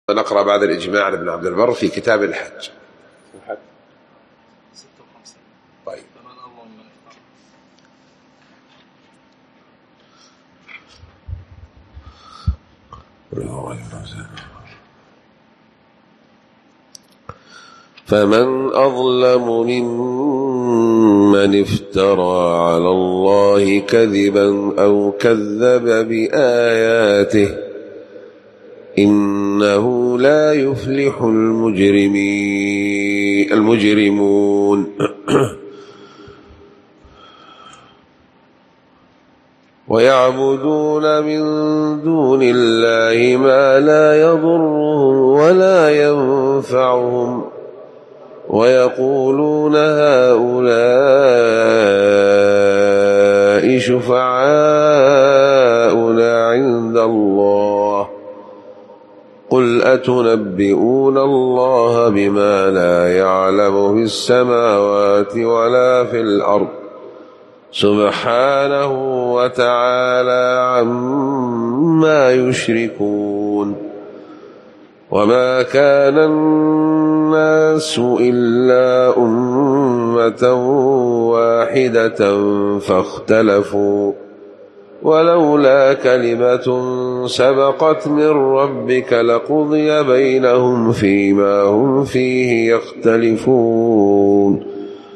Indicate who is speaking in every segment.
Speaker 1: نقرأ بعد الإجماع لابن عبد البر في كتاب الحج. طيب. فمن أظلم ممن افترى على الله كذبا أو كذب بآياته إنه لا يفلح المجرمون. ويعبدون من دون الله ما لا يضرهم ولا ينفعهم ويقولون هؤلاء شفعاؤنا عند الله قل أتنبئون الله بما لا يعلم في السماوات ولا في الأرض سبحانه وتعالى عما يشركون. وما كان الناس إلا أمة واحدة فاختلفوا ولولا كلمة سبقت من ربك لقضي بينهم فيما هم فيه يختلفون.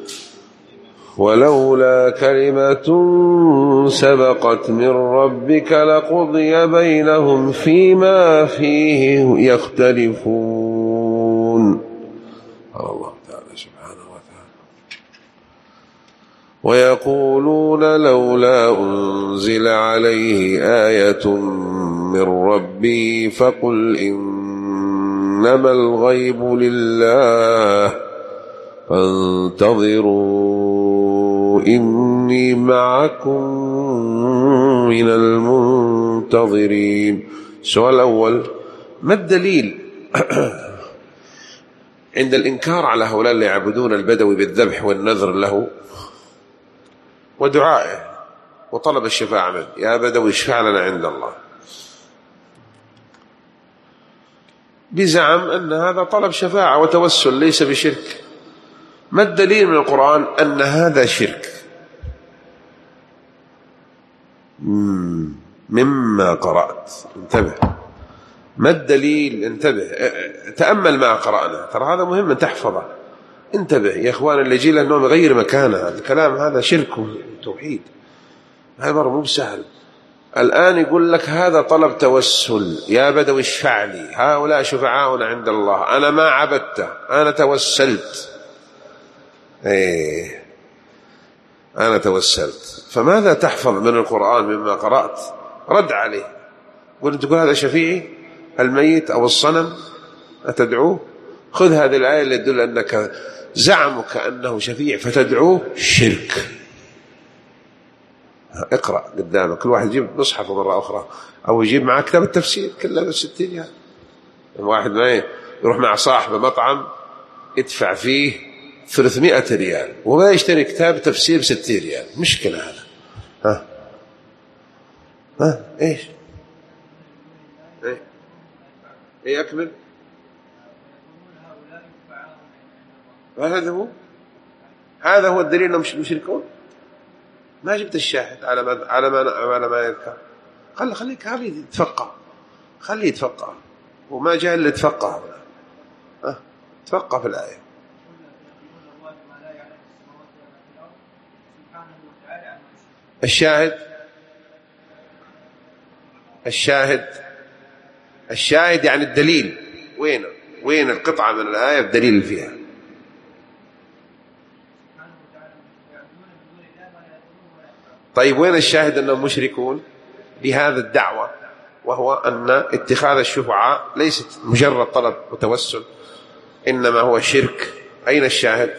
Speaker 1: ولولا كلمة سبقت من ربك لقضي بينهم فيما فيه يختلفون. الله تعالى سبحانه وتعالى. ويقولون لولا أنزل عليه آية من ربه فقل إنما الغيب لله فانتظروا إني معكم من المنتظرين. السؤال الأول: ما الدليل عند الإنكار على هؤلاء اللي يعبدون البدوي بالذبح والنذر له ودعائه وطلب الشفاعة منه؟ يا بدوي اشفع لنا عند الله، بزعم أن هذا طلب شفاعة وتوسل ليس بشرك. ما الدليل من القرآن أن هذا شرك؟ مما قرأت انتبه. ما الدليل؟ انتبه، تأمل ما قرأنا، ترى هذا مهم أن تحفظه. انتبه يا إخوان، اللي يجي له النوم يغير مكانه، الكلام هذا شرك وتوحيد، هذا مرة مو بسهل. الآن يقول لك هذا طلب توسل، يا بدوي اشفع لي، هؤلاء شفعاؤنا عند الله، أنا ما عبدته، أنا توسلت. إيه، أنا توسلت. فماذا تحفظ من القرآن مما قرأت؟ رد عليه، تقول هذا شفيعي الميت أو الصنم أتدعوه؟ خذ هذه الآية اللي تدل أنك زعمك أنه شفيع فتدعوه شرك. اقرأ قدامك، كل واحد يجيب مصحفه مرة أخرى أو يجيب معه كتاب التفسير كله ب60 ريال. واحد ما يروح مع صاحبه مطعم يدفع فيه 300 ريال وما يشتري كتاب تفسير ب60 ريال، مشكلة هذا. إيش؟ إيه أكمل. هذا هو الدليل أنهم مشركون. ما جبت الشاهد على ما يذكر. خليك خليه يتفقه وما جاء إلا يتفقه. تفقه في الآية. الشاهد يعني الدليل. وين القطعة من الآية الدليل فيها؟ طيب وين الشاهد أنهم مشركون بهذا الدعوة، وهو أن اتخاذ الشفعاء ليست مجرد طلب وتوسل إنما هو شرك؟ أين الشاهد؟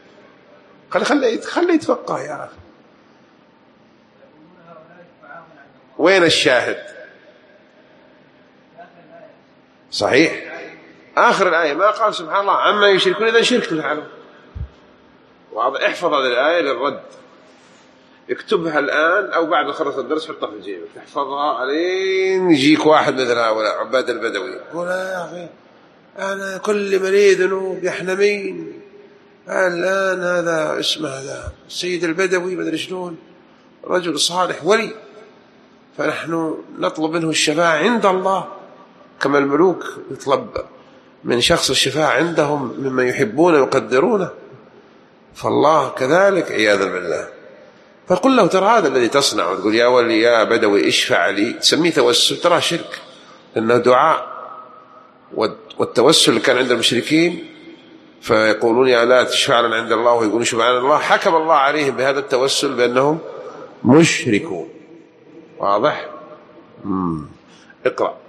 Speaker 1: خلي يتفقه يا أخي. وين الشاهد؟ صحيح آخر الآية ما قال سبحان الله عما يشركون، إذا شرك تفعله. واضح. احفظ هذه الآية للرد، اكتبها الآن أو بعد ما خلص الدرس حطها في جيبك تحفظها علين يجيك واحد مثل هؤلاء عباد البدوي يقول يا أخي أنا كل مريض ذنوب يحنمين. الآن هذا اسمه هذا السيد البدوي مدري شلون، رجل صالح ولي، فنحن نطلب منه الشفاعة عند الله كما الملوك يطلب من شخص الشفاعة عندهم مما يحبونه ويقدرونه، فالله كذلك عياذا بالله. فقل له ترى هذا الذي تصنع وتقول يا ولي يا بدوي اشفع لي، تسميه توسل، ترى شرك، لأنه دعاء. والتوسل اللي كان عند المشركين فيقولون يا لا تشفع لنا عند الله، ويقولون سبحان الله، حكم الله عليهم بهذا التوسل بأنهم مشركون. واضح؟ اقرأ.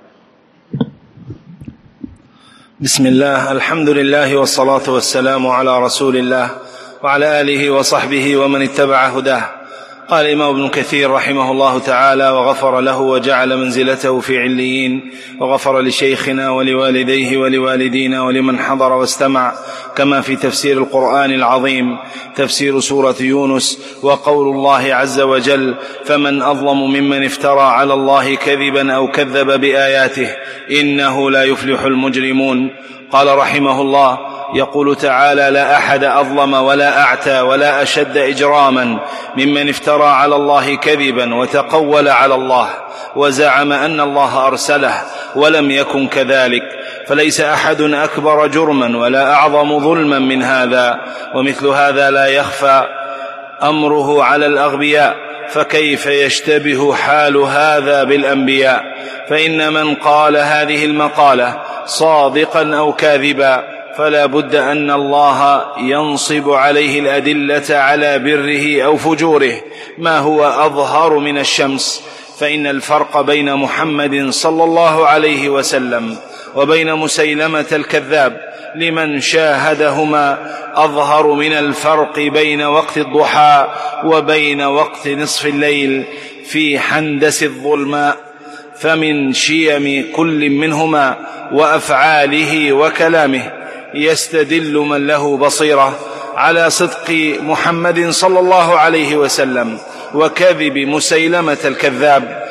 Speaker 2: بسم الله، الحمد لله والصلاة والسلام على رسول الله وعلى آله وصحبه ومن اتبع هداه. قال الإمام ابن كثير رحمه الله تعالى: وغفر له وجعل منزلته في عليين، وغفر لشيخنا ولوالديه ولوالدينا ولمن حضر واستمع، كما في تفسير القرآن العظيم تفسير سورة يونس وقول الله عز وجل: فمن أظلم ممن افترى على الله كذبا أو كذب بآياته إنه لا يفلح المجرمون. قال رحمه الله: يقول تعالى: لا أحد أظلم ولا أعتى ولا أشد إجراما ممن افترى على الله كذبا وتقول على الله وزعم أن الله أرسله ولم يكن كذلك، فليس أحد أكبر جرما ولا أعظم ظلما من هذا، ومثل هذا لا يخفى أمره على الأغبياء، فكيف يشتبه حال هذا بالأنبياء؟ فإن من قال هذه المقالة صادقا أو كاذبا فلا بد أن الله ينصب عليه الأدلة على بره أو فجوره ما هو أظهر من الشمس. فإن الفرق بين محمد صلى الله عليه وسلم وبين مسيلمة الكذاب لمن شاهدهما أظهر من الفرق بين وقت الضحى وبين وقت نصف الليل في حندس الظلماء. فمن شيم كل منهما وأفعاله وكلامه يستدل من له بصيرة على صدق محمد صلى الله عليه وسلم وكذب مسيلمة الكذاب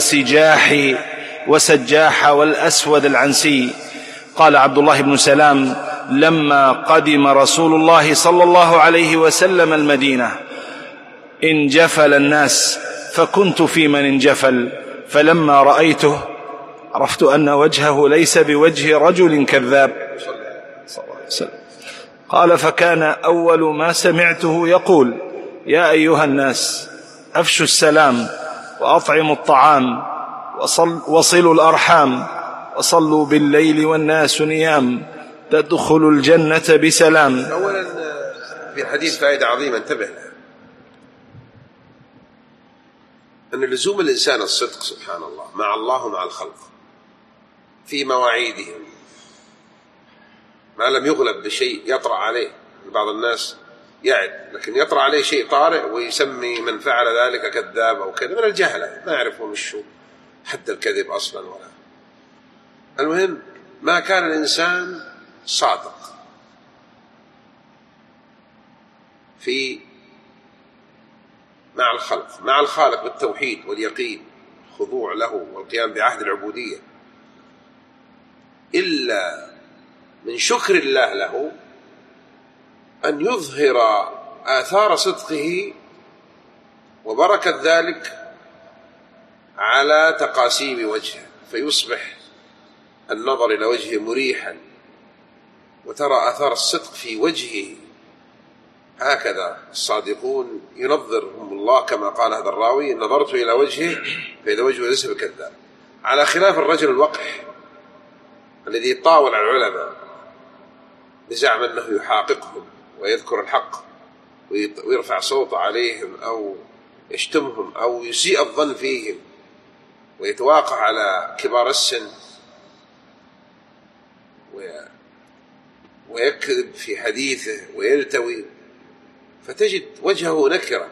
Speaker 2: وسجاح والأسود العنسي. قال عبد الله بن سلام: لما قدم رسول الله صلى الله عليه وسلم المدينة انجفل الناس، فكنت في من انجفل، فلما رأيته عرفت أن وجهه ليس بوجه رجل كذاب. قال: فكان أول ما سمعته يقول: يا أيها الناس أفشوا السلام وأطعموا الطعام وصلوا الأرحام وصلوا بالليل والناس نيام تدخلوا الجنة بسلام.
Speaker 1: أولا في الحديث فائدة عظيمة انتبه لها، أن لزوم الإنسان الصدق سبحان الله مع الله ومع الخلق في مواعيدهم، ما لم يغلب بشيء يطرأ عليه. بعض الناس يعد لكن يطرأ عليه شيء طارئ ويسمي من فعل ذلك كذاب أو كذا، من الجهلة ما يعرفون وش حد الكذب أصلا ولا. المهم ما كان الإنسان صادق في مع الخلق مع الخالق بالتوحيد واليقين الخضوع له والقيام بعهد العبودية، إلا من شكر الله له أن يظهر آثار صدقه وبركة ذلك على تقاسيم وجهه، فيصبح النظر إلى وجهه مريحا وترى آثار الصدق في وجهه. هكذا الصادقون ينظرهم الله كما قال هذا الراوي: نظرت إلى وجهه فإذا وجهه ليس بكذاب، على خلاف الرجل الوقح الذي يطاول على العلماء بزعم أنه يحاققهم ويذكر الحق ويرفع صوته عليهم أو يشتمهم أو يسيء الظن فيهم ويتواقع على كبار السن ويكذب في حديثه ويلتوي، فتجد وجهه نكرة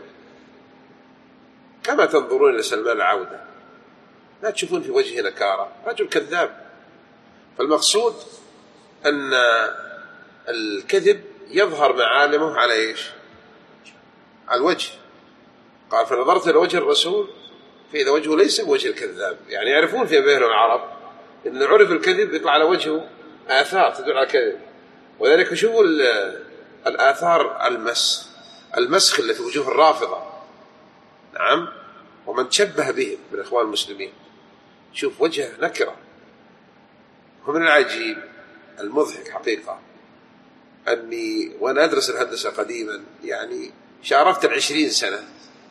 Speaker 1: كما تنظرون إلى سلمان العودة، لا تشوفون في وجهه نكارة، رجل كذاب. فالمقصود أن الكذب يظهر معالمه على إيش؟ على الوجه. قال: فنظرت إلى وجه الرسول فإذا وجهه ليس بوجه الكذاب، يعني يعرفون في بينهم العرب إن عرف الكذب يطلع على وجهه آثار تدل على كذب. وذلك شوفوا الآثار المسخ اللي في وجوه الرافضة، نعم، ومن تشبه بهم من إخوان المسلمين، شوف وجه نكرة. ومن العجيب المضحك حقيقة أني وأنا أدرس الهندسة قديما يعني شاركت 20 سنة،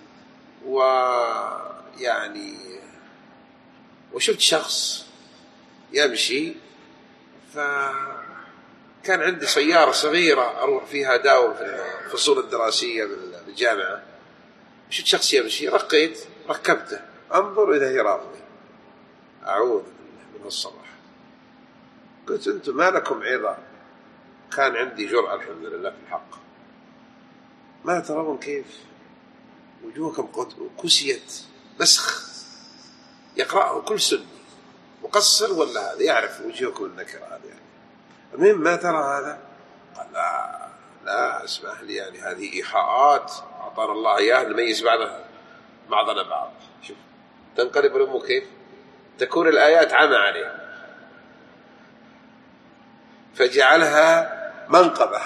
Speaker 1: ويعني وشفت شخص يمشي، فكان عندي سيارة صغيرة أروح فيها داوم في الفصول الدراسية بالجامعة. شفت شخص يمشي، ركبته، أنظر إذا هي راضي، أعوذ بالله من الصباح. قلت أنتم ما لكم عظة؟ كان عندي جرأة الحمد لله في الحق. ما ترون كيف وجوهكم قد كسيت مسخ، يقرأه كل سني مقصر ولا هذا يعرف وجوهكم النكرة هذا يعني. المهم ما ترى هذا؟ قال لا اسمح لي، يعني هذه إيحاءات أعطانا الله إياه نميز بعضنا بعض. شوف تنقلب الأمور كيف تكون الآيات عمى عليها، فجعلها منقبة.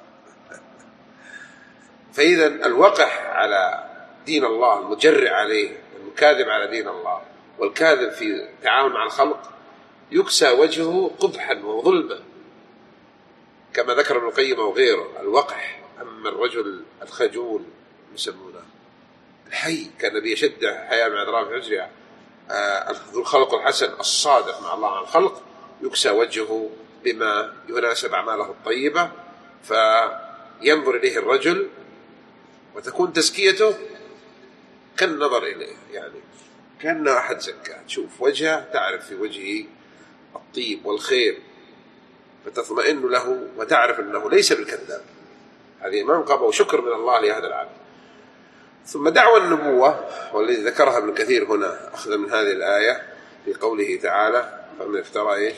Speaker 1: فإذا الوقح على دين الله، المجرع عليه والمكاذب على دين الله والكاذب في التعامل مع الخلق يكسى وجهه قبحا وظلما، كما ذكر ابن القيم وغيره. الوقح. أما الرجل الخجول يسمونه الحي، كان النبي يشد حياء من أطراف حجرها، ذو الخلق الحسن الصادق مع الله عن الخلق، يكسى وجهه بما يناسب أعماله الطيبة، فينظر إليه الرجل وتكون تزكيته كالنظر إليه، يعني كأنه أحد زكاه. تشوف وجهه تعرف في وجهه الطيب والخير، فتطمئن له وتعرف أنه ليس بالكذاب. هذه منقبة وشكر من الله لهذا العبد. ثم دعوى النبوة، والذي ذكرها ابن كثير هنا أخذ من هذه الآية في قوله تعالى: فمن افترى إيش؟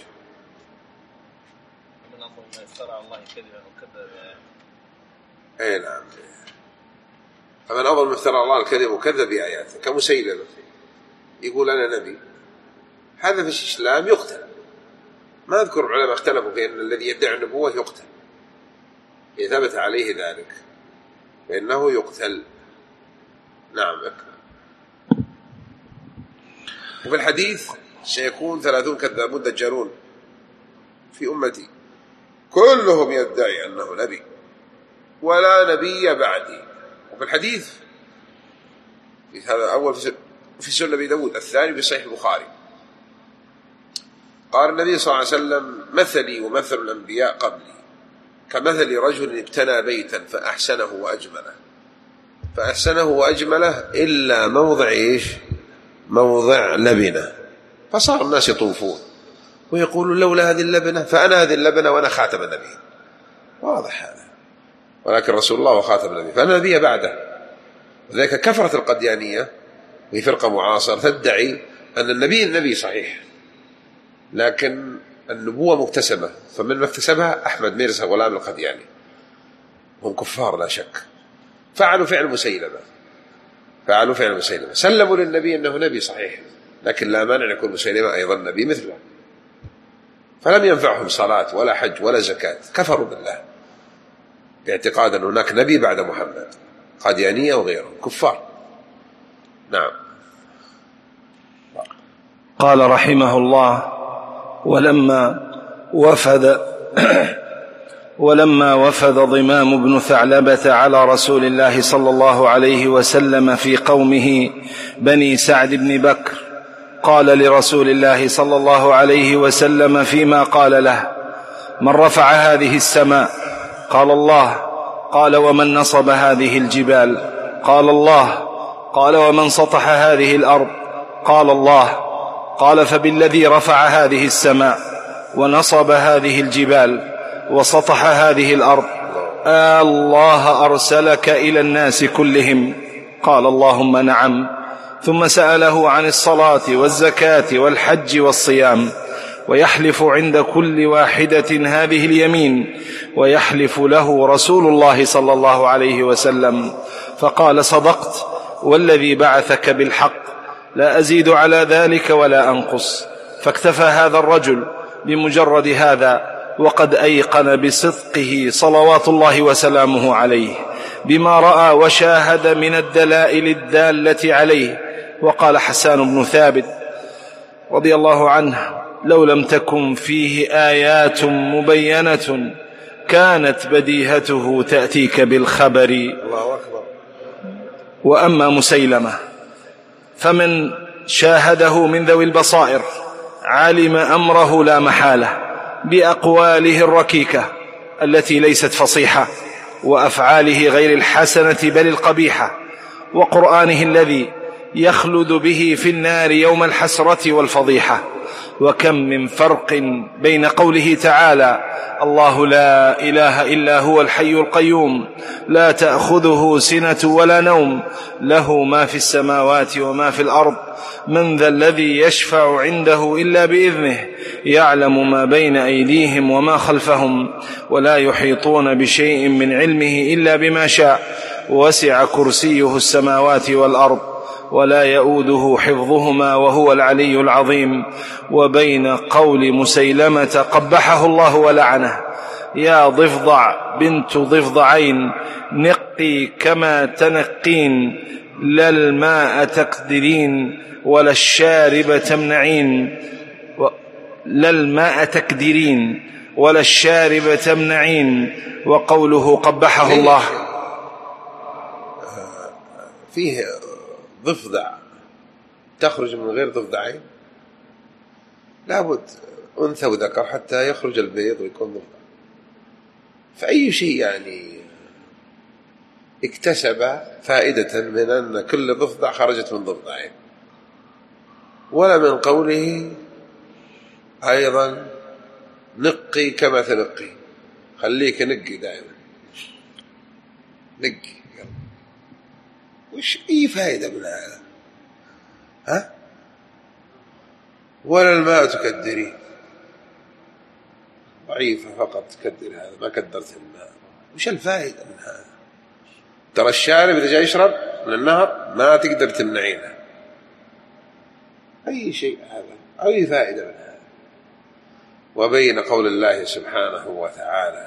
Speaker 2: من افترى على الله كذبا وكذب.
Speaker 1: أي نعم. فمن أظلم من افترى الله الكذب وكذب بآياته، كمسيلمة يقول أنا نبي، هذا في الإسلام يقتل. ما أذكر العلماء اختلفوا في أن الذي يدعي النبوة يقتل، إذا ثبت عليه ذلك فإنه يقتل. نعم. وفي الحديث: سيكون 30 كذابون دجالون في أمتي كلهم يدعي أنه نبي ولا نبي بعدي. وفي الحديث في هذا أول في سنن أبي داود، الثاني في صحيح البخاري، قال النبي صلى الله عليه وسلم: مثلي ومثل الأنبياء قبلي كمثل رجل ابتنى بيتا فأحسنه وأجمله إلا موضع إيش؟ موضع لبنة، فصار الناس يطوفون ويقولون لولا هذه اللبنة فأنا هذه اللبنة وأنا خاتم النبي. واضح هذا، ولكن رسول الله وخاتم النبي، فأنا نبي بعده. وذلك كفرت القديانية، وهي فرقة معاصرة تدعي أن النبي صحيح، لكن النبوة مكتسبة، فمن مكتسبها أحمد ميرزا غلام القدياني، هم كفار لا شك، فعلوا فعل مسيلمة، سلموا للنبي أنه نبي صحيح، لكن لا مانع يكون مسيلمة أيضا نبي مثله، فلم ينفعهم صلاة ولا حج ولا زكاة، كفروا بالله باعتقاد أن هناك نبي بعد محمد، قديانية وغيرهم كفار. نعم.
Speaker 2: قال رحمه الله: ولما وفد ضمام بن ثعلبة على رسول الله صلى الله عليه وسلم في قومه بني سعد بن بكر، قال لرسول الله صلى الله عليه وسلم فيما قال له: من رفع هذه السماء؟ قال الله. قال: ومن نصب هذه الجبال؟ قال الله. قال: ومن سطح هذه الأرض؟ قال الله. قال: فبالذي رفع هذه السماء ونصب هذه الجبال وسطح هذه الأرض الله أرسلك إلى الناس كلهم؟ قال: اللهم نعم. ثم سأله عن الصلاة والزكاة والحج والصيام، ويحلف عند كل واحدة هذه اليمين، ويحلف له رسول الله صلى الله عليه وسلم، فقال: صدقت والذي بعثك بالحق، لا أزيد على ذلك ولا أنقص. فاكتفى هذا الرجل بمجرد هذا، وقد أيقن بصدقه صلوات الله وسلامه عليه بما رأى وشاهد من الدلائل الدالة عليه. وقال حسان بن ثابت رضي الله عنه: لو لم تكن فيه آيات مبينة كانت بديهته تأتيك بالخبر.
Speaker 1: الله أكبر.
Speaker 2: وأما مسيلمة فمن شاهده من ذوي البصائر علم أمره لا محالة بأقواله الركيكة التي ليست فصيحة، وأفعاله غير الحسنة بل القبيحة، وقرآنه الذي يخلد به في النار يوم الحسرة والفضيحة. وكم من فرق بين قوله تعالى: الله لا إله إلا هو الحي القيوم لا تأخذه سنة ولا نوم له ما في السماوات وما في الأرض من ذا الذي يشفع عنده إلا بإذنه يعلم ما بين أيديهم وما خلفهم ولا يحيطون بشيء من علمه إلا بما شاء وسع كرسيه السماوات والأرض ولا يؤوده حفظهما وهو العلي العظيم. وبين قول مسيلمة قبحه الله ولعنه: يا ضفدع بنت ضفدعين نقي كما تنقين لا الماء تقدرين ولا الشارب تمنعين لا الماء تكدرين ولا الشارب تمنعين. وقوله قبحه الله
Speaker 1: فيه ضفدع تخرج من غير ضفدعين، لابد أنثى وذكر حتى يخرج البيض ويكون ضفدع. فأي شيء يعني اكتسب فائدة من أن كل ضفدع خرجت من ضفدعين. ولا من قوله أيضا نقي كما تنقي، خليك نقي دائما، نقي. وش أي فائدة من هذا؟ ها؟ ولا الماء تكدرين، ضعيفة فقط تكدر، هذا ما كدرت الماء. وش الفائدة من هذا؟ ترى الشارب إذا جاء يشرب من النهر ما تقدر تمنعينه. أي شيء هذا، أي فائدة من هذا؟ وبين قول الله سبحانه وتعالى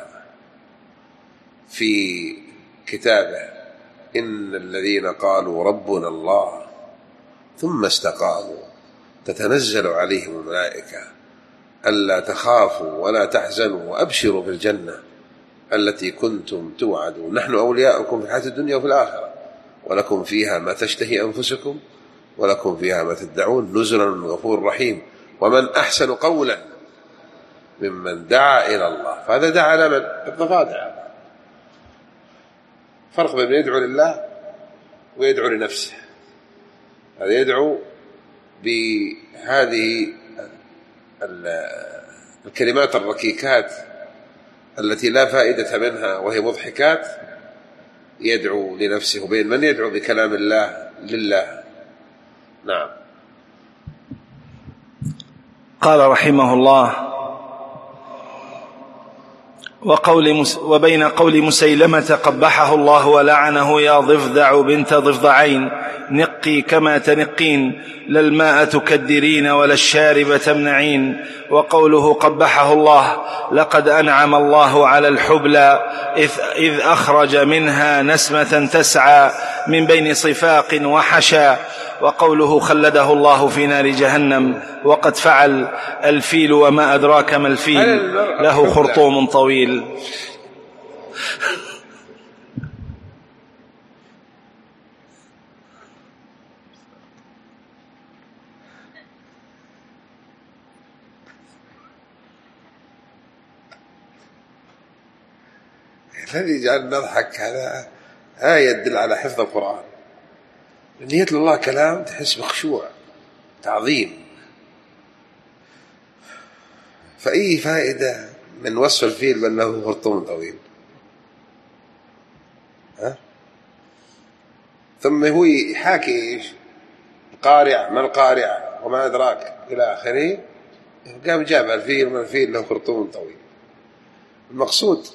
Speaker 1: في كتابه: إن الذين قالوا ربنا الله ثم استقاموا تتنزل عليهم الملائكة ألا تخافوا ولا تحزنوا وأبشروا بالجنة التي كنتم توعدون نحن أولياؤكم في الحياة الدنيا وفي الآخرة ولكم فيها ما تشتهي أنفسكم ولكم فيها ما تدعون نزلا من غفور رحيم. ومن أحسن قولا ممن دعا إلى الله. فهذا دعا لمن؟ الضفادع. فرق بين يدعو لله ويدعو لنفسه. هذا يدعو بهذه الكلمات الركيكات التي لا فائدة منها وهي مضحكات، يدعو لنفسه. وبين من يدعو بكلام الله لله. نعم.
Speaker 2: قال رحمه الله: وبين قول مسيلمة قبحه الله ولعنه: يا ضفدع بنت ضفدعين نقي كما تنقين لا الماء تكدرين ولا الشارب تمنعين. وقوله قبحه الله: لقد أنعم الله على الحبلى إذ أخرج منها نسمة تسعى من بين صفاق وحشا. وقوله خلده الله في نار جهنم وقد فعل. الفيل وما أدراك ما الفيل له خرطوم طويل.
Speaker 1: الذي يجعلنا نضحك هذا آية تدل على حفظ القرآن، لأن يتلو الله كلام تحس بخشوع تعظيم. فأي فائدة من وصف الفيل بأنه خرطوم طويل؟ ثم هو يحاكي إيش؟ القارعة، ما القارعة وما أدراك إلى آخره. قام جاب الفيل وما الفيل له خرطوم طويل. المقصود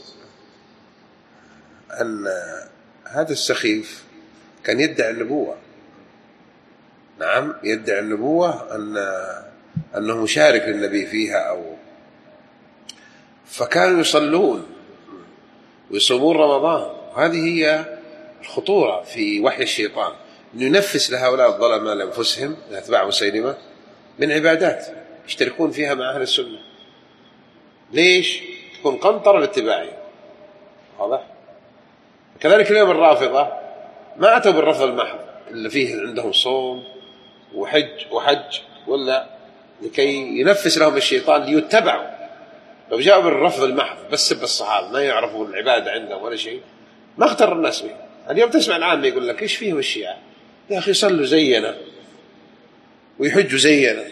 Speaker 1: أن هذا السخيف كان يدعي النبوة. نعم، يدعي النبوة أنه مشارك للنبي فيها فكانوا يصلون ويصومون رمضان. هذه هي الخطورة في وحي الشيطان، أنه ينفس لهؤلاء الظلماء لأنفسهم أتباع مسيلمة من عبادات يشتركون فيها مع أهل السنة. ليش؟ تكون قنطرة لاتباعهم. واضح؟ كذلك اليوم الرافضة ما أتوا بالرفض المحض اللي فيه عندهم صوم وحج ولا لكي ينفس لهم الشيطان ليتبعوا. لو جاءوا بالرفض المحض بس سب الصحابة ما يعرفوا العبادة عندهم ولا شيء ما اختر الناس به. اليوم تسمع العام يقول لك إيش فيهم الشيعة؟ يا أخي صلوا زينا ويحجوا زينا.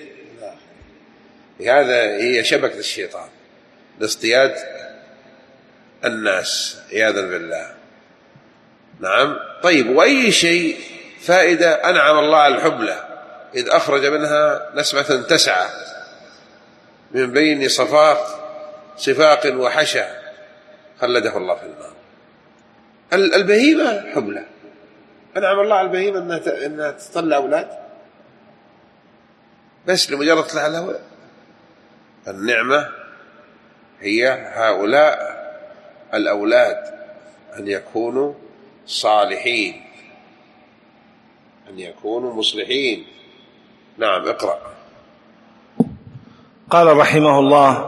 Speaker 1: هذا هي شبكة الشيطان لاصطياد الناس عياذا بالله. نعم. طيب، وأي شيء فائدة أنعم الله على الحبلى إذ أخرج منها نسمة تسعى من بين صفاق وحشى خلده الله في النار. البهيمة حبلى، أنعم الله على البهيمة أنها تطلع أولاد بس لمجرد تطلع الهواء. النعمة هي هؤلاء الأولاد أن يكونوا صالحين، أن يكونوا مصلحين. نعم. اقرأ.
Speaker 2: قال رحمه الله: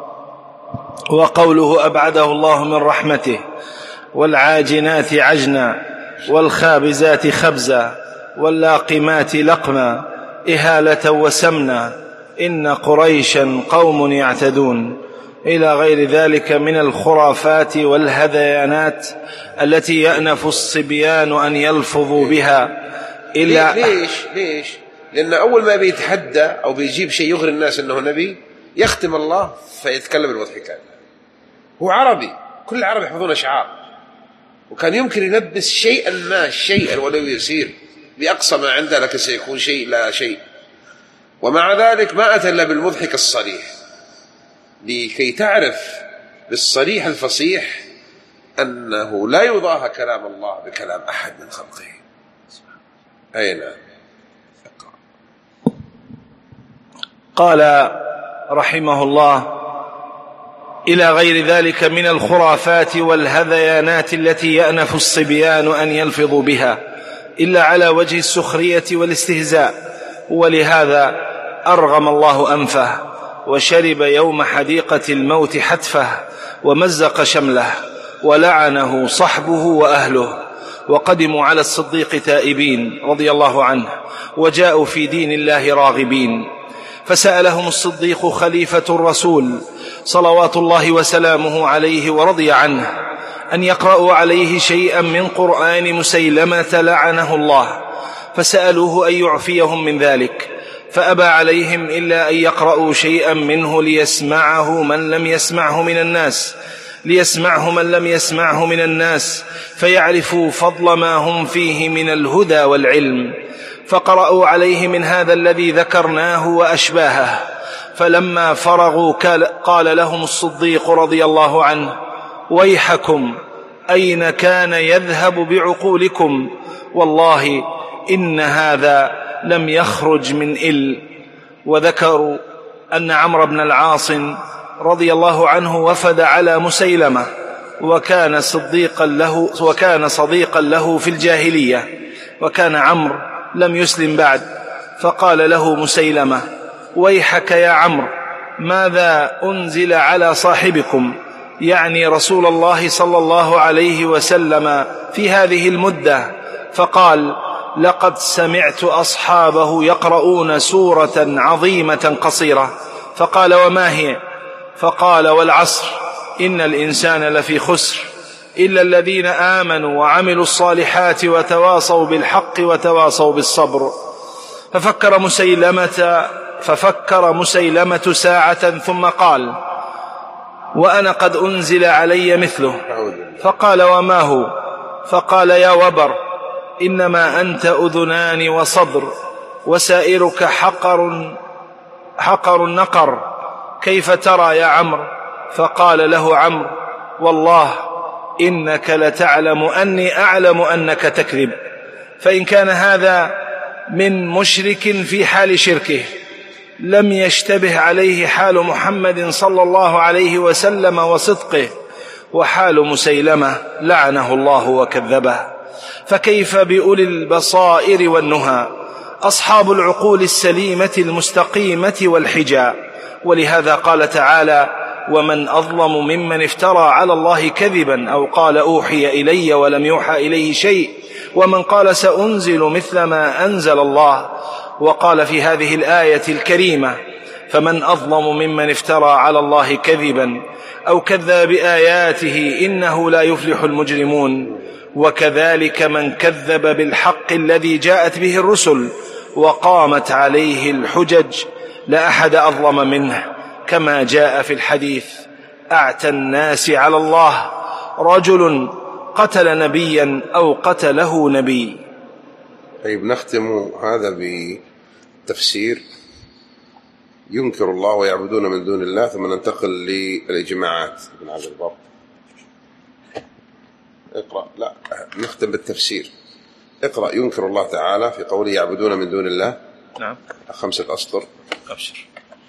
Speaker 2: وقوله أبعده الله من رحمته والعاجنات عجنا والخابزات خبزا واللاقمات لقما إهالة وسمنا إن قريشا قوم يعتدون، إلى غير ذلك من الخرافات والهذيانات التي يأنف الصبيان أن يلفظوا بها. إلا
Speaker 1: ليش؟ لأن أول ما بيتحدى أو بيجيب شيء يغري الناس أنه نبي يختم الله فيتكلم المضحكات. هو عربي، كل العرب يحفظون أشعار، وكان يمكن يلبس شيئا ولو يسير بأقصى ما عنده، لكن سيكون شيء لا شيء. ومع ذلك ما أتى إلا بالمضحك الصريح لكي تعرف بالصريح الفصيح أنه لا يضاهى كلام الله بكلام أحد من خلقه. أين
Speaker 2: قال رحمه الله: إلى غير ذلك من الخرافات والهذيانات التي يأنف الصبيان أن يلفظوا بها إلا على وجه السخرية والاستهزاء، ولهذا أرغم الله أنفه وشرب يوم حديقة الموت حتفه ومزق شمله ولعنه صحبه وأهله، وقدموا على الصديق تائبين رضي الله عنه وجاءوا في دين الله راغبين، فسألهم الصديق خليفة الرسول صلوات الله وسلامه عليه ورضي عنه أن يقرأوا عليه شيئا من قرآن مسيلمة لعنه الله، فسألوه أن يعفيهم من ذلك، فأبى عليهم إلا أن يقرأوا شيئا منه ليسمعه من لم يسمعه من الناس فيعرفوا فضل ما هم فيه من الهدى والعلم. فقرأوا عليه من هذا الذي ذكرناه وأشباهه، فلما فرغوا قال لهم الصديق رضي الله عنه: ويحكم، أين كان يذهب بعقولكم؟ والله إن هذا لم يخرج من وذكروا أن عمرو بن العاص رضي الله عنه وفد على مسيلمة، وكان صديقا له في الجاهلية، وكان عمرو لم يسلم بعد، فقال له مسيلمة: ويحك يا عمرو، ماذا أنزل على صاحبكم، يعني رسول الله صلى الله عليه وسلم في هذه المدة؟ فقال: لقد سمعت أصحابه يقرؤون سورة عظيمة قصيرة. فقال: وما هي؟ فقال: والعصر إن الإنسان لفي خسر إلا الذين آمنوا وعملوا الصالحات وتواصوا بالحق وتواصوا بالصبر. ففكر مسيلمة ساعة ثم قال: وأنا قد أنزل علي مثله. فقال: وما هو؟ فقال: يا وبر، إنما أنت أذنان وصدر، وسائرك حقر نقر، كيف ترى يا عمرو؟ فقال له عمرو: والله إنك لتعلم أني أعلم أنك تكذب، فإن كان هذا من مشرك في حال شركه لم يشتبه عليه حال محمد صلى الله عليه وسلم وصدقه وحال مسيلمة لعنه الله وكذبه. فكيف بأولي البصائر والنهى أصحاب العقول السليمة المستقيمة والحجى؟ ولهذا قال تعالى: ومن أظلم ممن افترى على الله كذبا أو قال أوحي إلي ولم يوحى إليه شيء ومن قال سأنزل مثل ما أنزل الله. وقال في هذه الآية الكريمة: فمن أظلم ممن افترى على الله كذبا أو كذب بآياته إنه لا يفلح المجرمون. وكذلك من كذب بالحق الذي جاءت به الرسل وقامت عليه الحجج لا أحد أظلم منه، كما جاء في الحديث: أعتى الناس على الله رجل قتل نبيا أو قتله نبي.
Speaker 1: طيب، نختم هذا بتفسير ينكر الله ويعبدون من دون الله، ثم ننتقل للإجماعات من هذا الباب. اقرأ. لا، نختم بالتفسير. اقرأ ينكر الله تعالى في قوله يعبدون من دون الله.
Speaker 2: نعم.
Speaker 1: 5 أسطر.
Speaker 2: أبشر.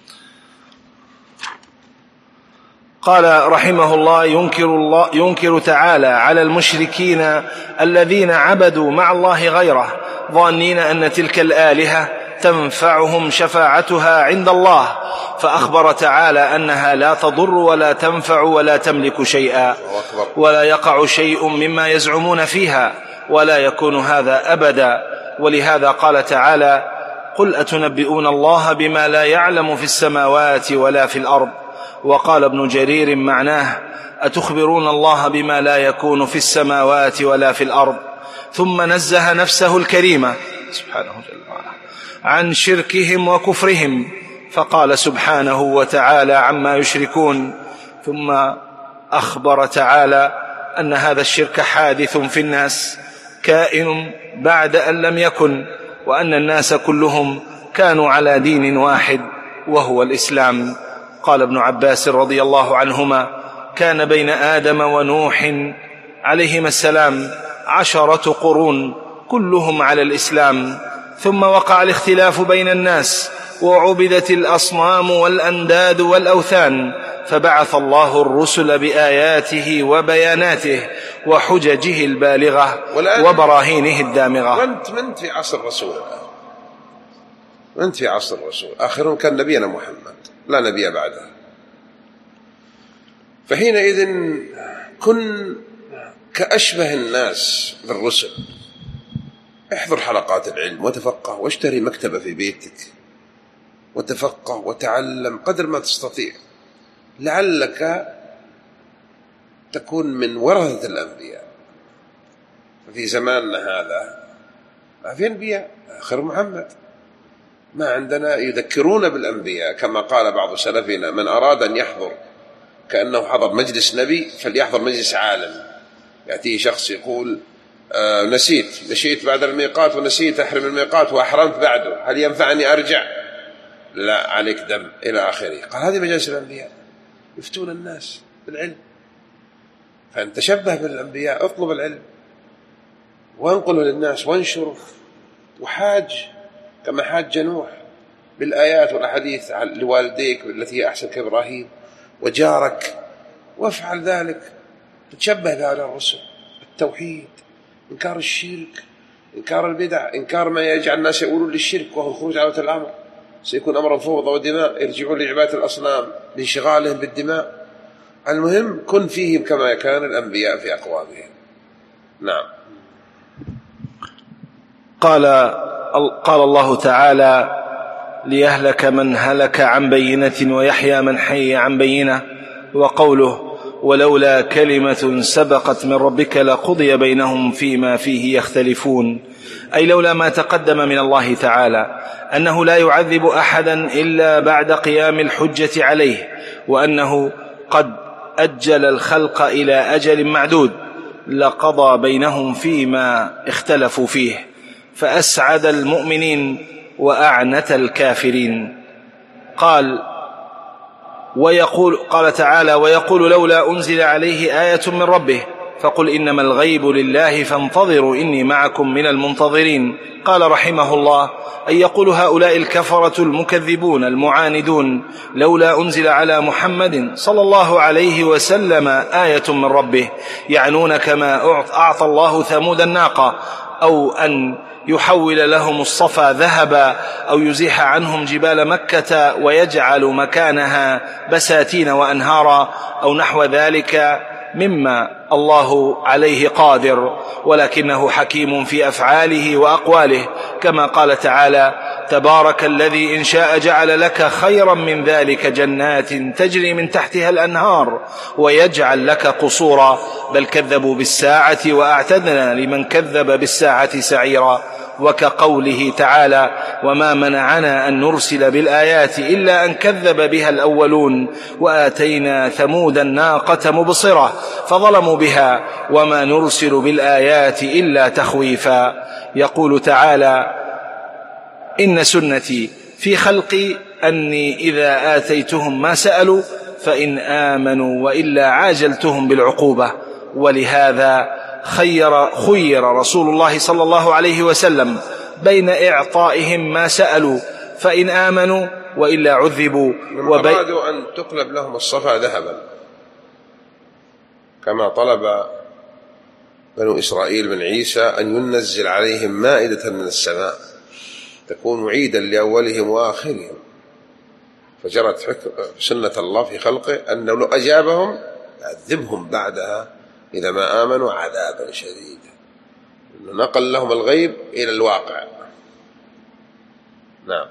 Speaker 2: قال رحمه الله: ينكر تعالى على المشركين الذين عبدوا مع الله غيره ظانين أن تلك الآلهة تنفعهم شفاعتها عند الله، فأخبر تعالى أنها لا تضر ولا تنفع ولا تملك شيئا ولا يقع شيء مما يزعمون فيها ولا يكون هذا أبدا. ولهذا قال تعالى: قل أتنبئون الله بما لا يعلم في السماوات ولا في الأرض. وقال ابن جرير معناه: أتخبرون الله بما لا يكون في السماوات ولا في الأرض. ثم نزه نفسه الكريمة سبحانه جل وعلا عن شركهم وكفرهم، فقال سبحانه وتعالى عما يشركون. ثم أخبر تعالى أن هذا الشرك حادث في الناس كائن بعد أن لم يكن، وأن الناس كلهم كانوا على دين واحد وهو الإسلام. قال ابن عباس رضي الله عنهما: كان بين آدم ونوح عليهما السلام 10 قرون كلهم على الإسلام، ثم وقع الاختلاف بين الناس وعبدت الأصنام والأنداد والأوثان، فبعث الله الرسل بآياته وبياناته وحججه البالغة وبراهينه الدامغة.
Speaker 1: وأنت من في عصر الرسول الآن، وأنت في عصر الرسول، آخرهم كان نبينا محمد لا نبي بعده. فحينئذ كن كأشبه الناس بالرسل، احضر حلقات العلم وتفقه، واشتري مكتبة في بيتك وتفقه وتعلم قدر ما تستطيع، لعلك تكون من ورثة الأنبياء. ففي زماننا هذا ما في أنبياء آخر محمد، ما عندنا يذكرون بالأنبياء. كما قال بعض سلفنا: من أراد أن يحضر كأنه حضر مجلس نبي فليحضر مجلس عالم. يأتيه شخص يقول: نسيت بعد الميقات ونسيت أحرم الميقات وأحرمت بعده، هل ينفعني أرجع؟ لا، عليك دم، إلى آخره. قال: هذه مجالس الأنبياء، يفتون الناس بالعلم. فأن تشبه بالأنبياء، اطلب العلم وانقله للناس وانشره، وحاج كما حاج نوح بالآيات والأحاديث لوالديك التي هي أحسن كإبراهيم وجارك، وافعل ذلك. تتشبه بهؤلاء الرسل: التوحيد، إنكار الشرك، إنكار البدع، إنكار ما يجعل الناس يقولون للشرك وهو الخروج على الأمر. سيكون أمرا فوضى ودماء، يرجعون لعبادة الأصنام لانشغالهم بالدماء. المهم كن فيهم كما كان الأنبياء في أقوامهم. نعم.
Speaker 2: قال الله تعالى: ليهلك من هلك عن بينة ويحيى من حي عن بينة. وقوله: ولولا كلمة سبقت من ربك لقضي بينهم فيما فيه يختلفون، أي لولا ما تقدم من الله تعالى أنه لا يعذب أحدا إلا بعد قيام الحجة عليه، وأنه قد أجل الخلق إلى أجل معدود، لقضى بينهم فيما اختلفوا فيه، فأسعد المؤمنين وأعنت الكافرين. قال تعالى: ويقول لولا أنزل عليه آية من ربه، فقل إنما الغيب لله فانتظروا إني معكم من المنتظرين. قال رحمه الله: أن يقول هؤلاء الكفرة المكذبون المعاندون: لولا أنزل على محمد صلى الله عليه وسلم آية من ربه، يعنون كما أعطى الله ثمود الناقة، أو أن يحول لهم الصفا ذهبا، أو يزيح عنهم جبال مكة ويجعل مكانها بساتين وأنهارا، أو نحو ذلك مما الله عليه قادر، ولكنه حكيم في أفعاله وأقواله، كما قال تعالى: تبارك الذي إن شاء جعل لك خيرا من ذلك جنات تجري من تحتها الأنهار ويجعل لك قصورا، بل كذبوا بالساعة وأعتدنا لمن كذب بالساعة سعيرا. وكقوله تعالى: وما منعنا أن نرسل بالآيات إلا أن كذب بها الأولون وآتينا ثمود الناقة مبصرة فظلموا بها وما نرسل بالآيات إلا تخويفا. يقول تعالى: إن سنتي في خلقي أني إذا آتيتهم ما سألوا فإن آمنوا وإلا عاجلتهم بالعقوبة. ولهذا خير رسول الله صلى الله عليه وسلم بين إعطائهم ما سألوا فإن آمنوا وإلا عذبوا.
Speaker 1: أرادوا أن تقلب لهم الصفا ذهبا كما طلب بنو إسرائيل من عيسى أن ينزل عليهم مائدة من السماء تكون عيدا لأولهم وآخرهم، فجرت سنة الله في خلقه أنه لو أجابهم يعذبهم بعدها إذا ما آمنوا عذابا شديدا، نقل لهم الغيب إلى الواقع. نعم.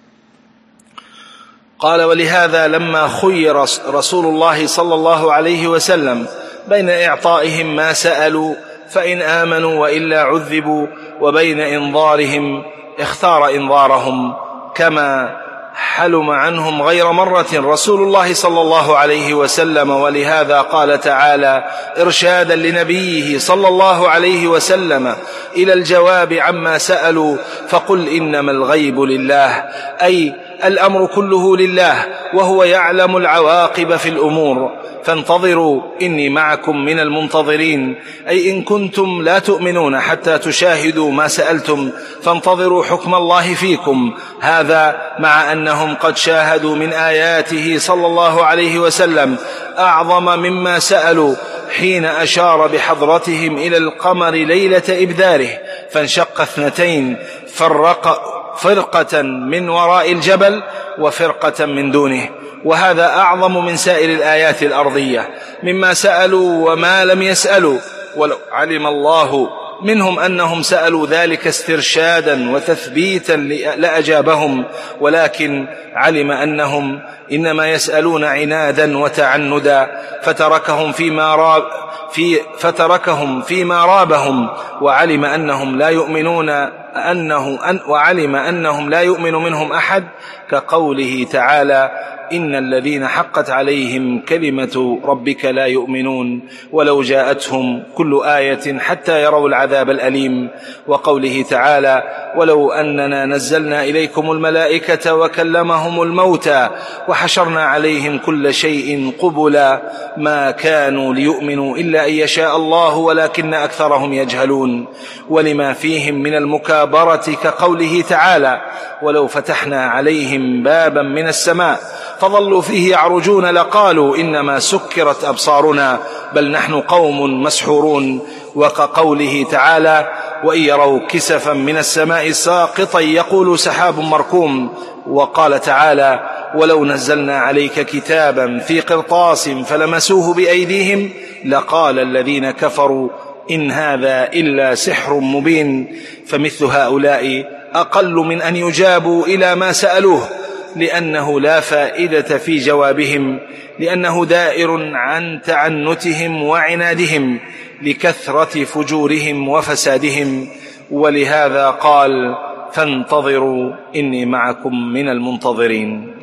Speaker 2: قال: ولهذا لما خير رسول الله صلى الله عليه وسلم بين إعطائهم ما سألوا فإن آمنوا وإلا عذبوا وبين إنظارهم اختار إنظارهم، كما حلم عنهم غير مرة رسول الله صلى الله عليه وسلم. ولهذا قال تعالى إرشادا لنبيه صلى الله عليه وسلم إلى الجواب عما سألوا: فقل إنما الغيب لله، أي الأمر كله لله، وهو يعلم العواقب في الأمور، فانتظروا إني معكم من المنتظرين، أي إن كنتم لا تؤمنون حتى تشاهدوا ما سألتم فانتظروا حكم الله فيكم. هذا مع أنهم قد شاهدوا من آياته صلى الله عليه وسلم أعظم مما سألوا، حين أشار بحضرتهم إلى القمر ليلة إبداره فانشق اثنتين، فرقة من وراء الجبل وفرقة من دونه، وهذا أعظم من سائر الآيات الأرضية مما سألوا وما لم يسألوا. ولو علم الله منهم أنهم سألوا ذلك استرشادا وتثبيتا لأجابهم، ولكن علم أنهم إنما يسألون عنادا وتعندا فتركهم فيما رابهم، وعلم أنهم لا يؤمن منهم أحد، كقوله تعالى: إن الذين حقت عليهم كلمة ربك لا يؤمنون ولو جاءتهم كل آية حتى يروا العذاب الأليم. وقوله تعالى: ولو أننا نزلنا إليكم الملائكة وكلمهم الموتى وحشرنا عليهم كل شيء قبلا ما كانوا ليؤمنوا إلا أن يشاء الله ولكن أكثرهم يجهلون. ولما فيهم من المكابرة كقوله تعالى: ولو فتحنا عليهم بابا من السماء فظلوا فيه يعرجون لقالوا إنما سكرت أبصارنا بل نحن قوم مسحورون. وكقوله تعالى: وإن يروا كسفا من السماء ساقطا يقولوا سحاب مركوم. وقال تعالى: ولو نزلنا عليك كتابا في قرطاس فلمسوه بأيديهم لقال الذين كفروا إن هذا إلا سحر مبين. فمثل هؤلاء أقل من أن يجابوا إلى ما سألوه، لأنه لا فائدة في جوابهم، لأنه دائر عن تعنتهم وعنادهم لكثرة فجورهم وفسادهم. ولهذا قال: فانتظروا إني معكم من المنتظرين.